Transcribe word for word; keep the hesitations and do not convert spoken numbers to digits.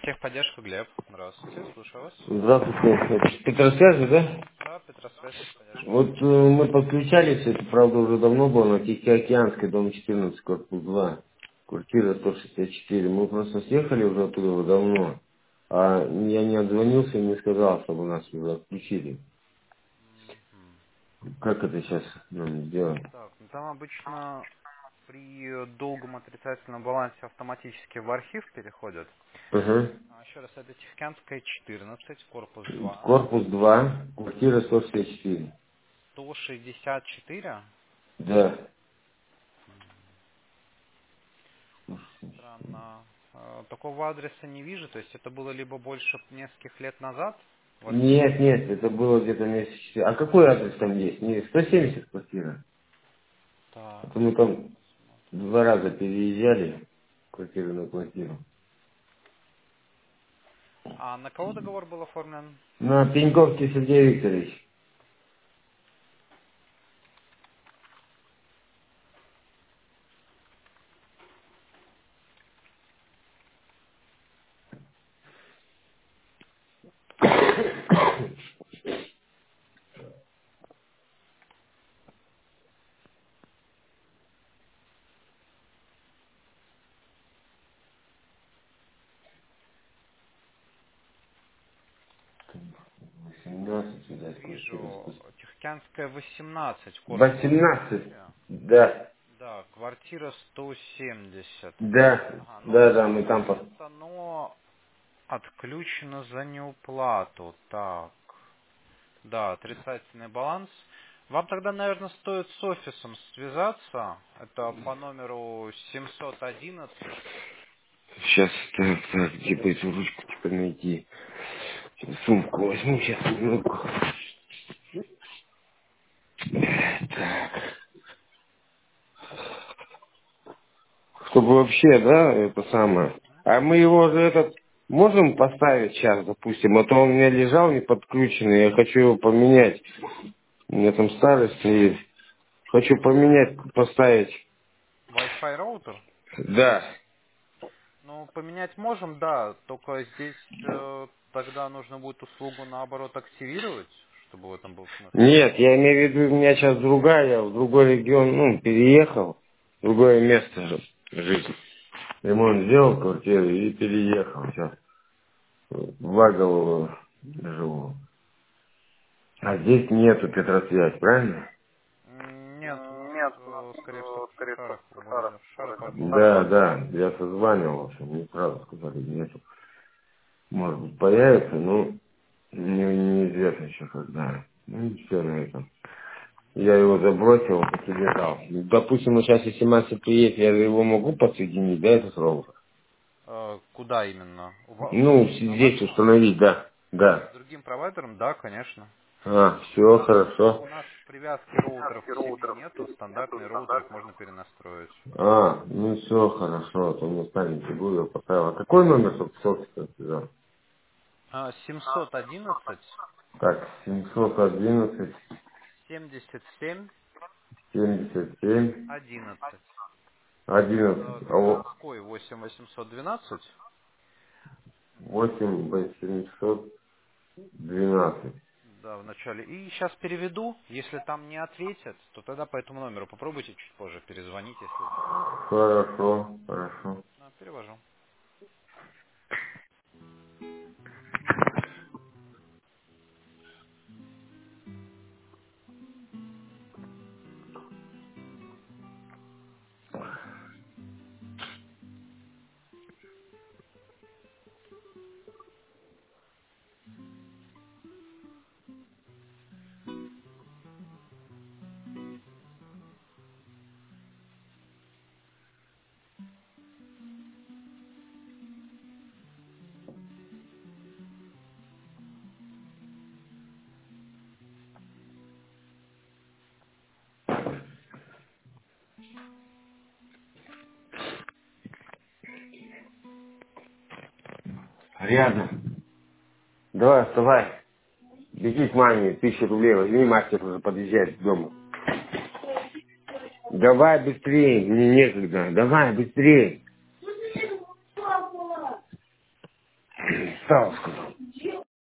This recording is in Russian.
Техподдержка, Глеб. Здравствуйте, слушаю вас. Здравствуйте. Это Петросвязи, да? Да, Петросвязь, техподдержка. Вот э, мы подключались, это правда уже давно было, на Тихоокеанской, дом четырнадцать, корпус два, квартира сто шестьдесят четыре. Мы просто съехали уже оттуда уже давно, а я не отзвонился и не сказал, чтобы нас уже отключили. Мгм. Как это сейчас нам сделать? Так, ну там обычно при долгом отрицательном балансе автоматически в архив переходят. Ага. А, еще раз, это Тихоокеанская четырнадцать, корпус два, Корпус два, квартира сто шестьдесят четыре. сто шестьдесят четыре. Да. Странно. А, Такого адреса не вижу, то есть это было либо больше нескольких лет назад в архиве. Нет, нет, это было где-то месяц. А какой адрес там есть? Не сто семьдесят квартира. А Так, то мы сейчас там посмотрим. два раза переезжали квартиру на квартиру. А на кого договор был оформлен? На Пеньковский Сергей Викторович. восемнадцать, видать, квартира Вижу, спустя. Тихоокеанская восемнадцать, корпус восемнадцать? четыре. Да. Да, квартира сто семьдесят. Да. Ага, ну Да, да, мы там по... получается, оно отключено за неуплату. Так, да, отрицательный баланс. Вам тогда, наверное, стоит с офисом связаться. Это по номеру семьсот одиннадцать. Сейчас, так, так, где бы эту ручку типа найти? Сейчас сумку возьму, сейчас минутку. Так. Чтобы вообще, да, это самое. А мы его же этот можем поставить сейчас, допустим, а то он у меня лежал не подключенный, я хочу его поменять. У меня там старый стоит. Хочу поменять, поставить. Wi-Fi роутер. Да. Ну, поменять можем, да, только здесь э, тогда нужно будет услугу наоборот активировать, чтобы в этом был смысл. Нет, я имею в виду, у меня сейчас другая, я в другой регион, ну, переехал, в другое место же жить. Ремонт сделал квартиру и переехал сейчас. В Вагово живу. А здесь нету Петросвязь, правильно? М, Нет, у нас, э, скорее всего, в Шушарах, вроде в Шаропарке. Да, да, я созванивал, в общем, не сразу сказали, нету. Может быть, появится, но не, неизвестно еще когда. Ну и все на этом. Я его забросил, подсоединял. Допустим, мы сейчас, если мастер приедет, я его могу подсоединить, да, этот роутер? Э, Куда именно? У ва- Ну, На здесь ваш номер? установить, да, С да. другим провайдером? Да, конечно. А, все Но хорошо. у нас привязки роутеров к сети нету, стандартный роутер их можно перенастроить. А, ну все хорошо, а то мне станет фигуру я поставил. А какой номер, собственно, сказал? А, семьсот одиннадцать Так, семьсот одиннадцать семьдесят семь семьдесят семь одиннадцать. одиннадцать, Э, а вот Городской восемь восемьсот двенадцать. восемь восемьсот двенадцать. Да, в начале. И сейчас переведу. Если там не ответят, то тогда по этому номеру попробуйте чуть позже перезвонить, если вдруг. Хорошо, хорошо. Да, перевожу. Рядом. Давай, вставай. Беги к маме, тысячу рублей возьми, мастер уже подъезжает к дому. Давай быстрее, мне некогда. Давай быстрее. Встал,